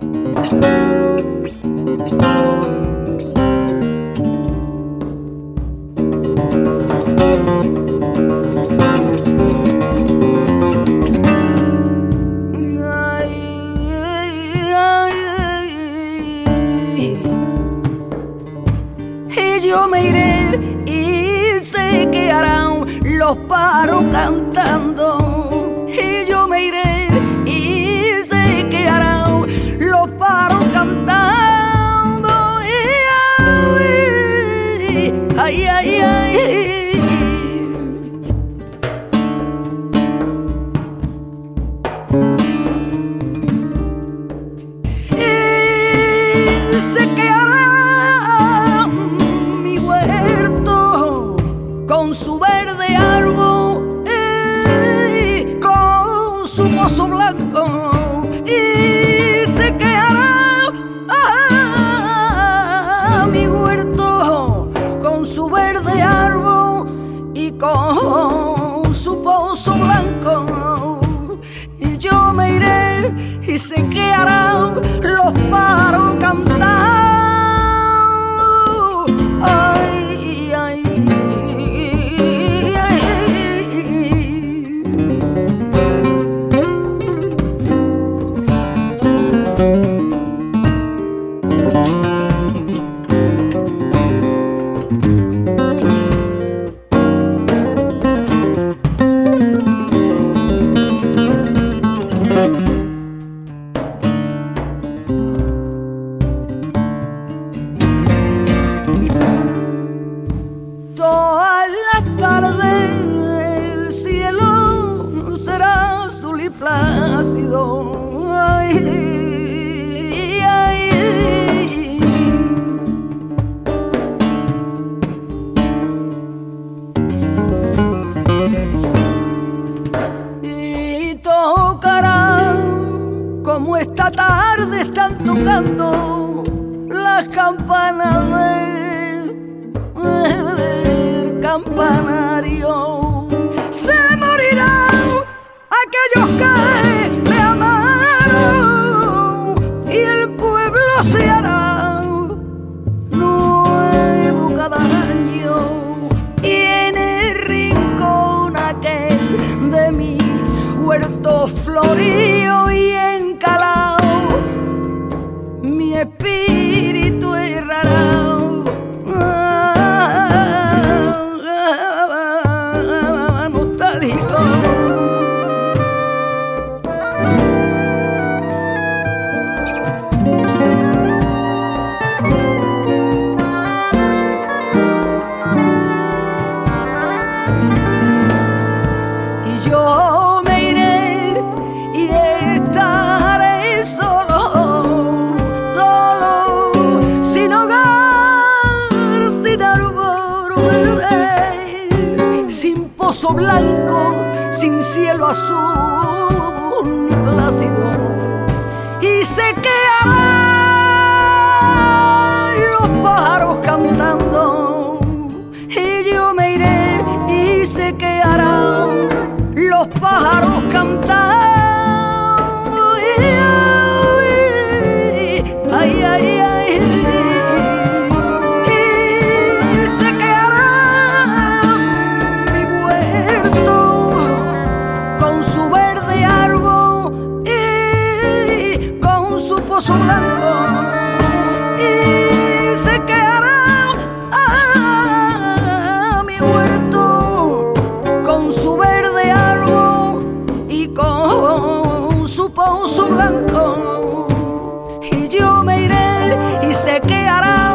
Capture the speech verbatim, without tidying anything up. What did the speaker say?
Yo me iré y se quedarán los pájaros cantando. Y yo me iré y se quedarán los pájaros cantando. Ay, ay, ay, ay. Y se quedará con su verde árbol, eh, con su pozo blanco, y se quedará ah, mi huerto con su verde árbol y con su pozo blanco. Y yo me iré y se quedarán los pájaros cantando. Ay, ay. Todas las tardes el cielo será azul y plácido. Ay, ay, ay. Y tocará como esta tarde están tocando las campanas del campanario. Se morirán aquellos que me amaron y el pueblo se hará nuevo cada año. Y en el rincón aquel de mi huerto florío y encalao mi espíritu errará. Yo me iré y estaré solo, solo, sin hogar, sin árbol verde, sin pozo blanco, sin cielo azul ni plácido. Y se quedarán los pájaros cantando. Y yo me iré y se quedarán los pájaros cantando. Ay, ay, ay, ay. Y se quedará mi huerto con su verde árbol y con su pozo blanco. Y se quedará ah, mi huerto con su verde árbol y con su pozo blanco. Y yo me iré y se quedará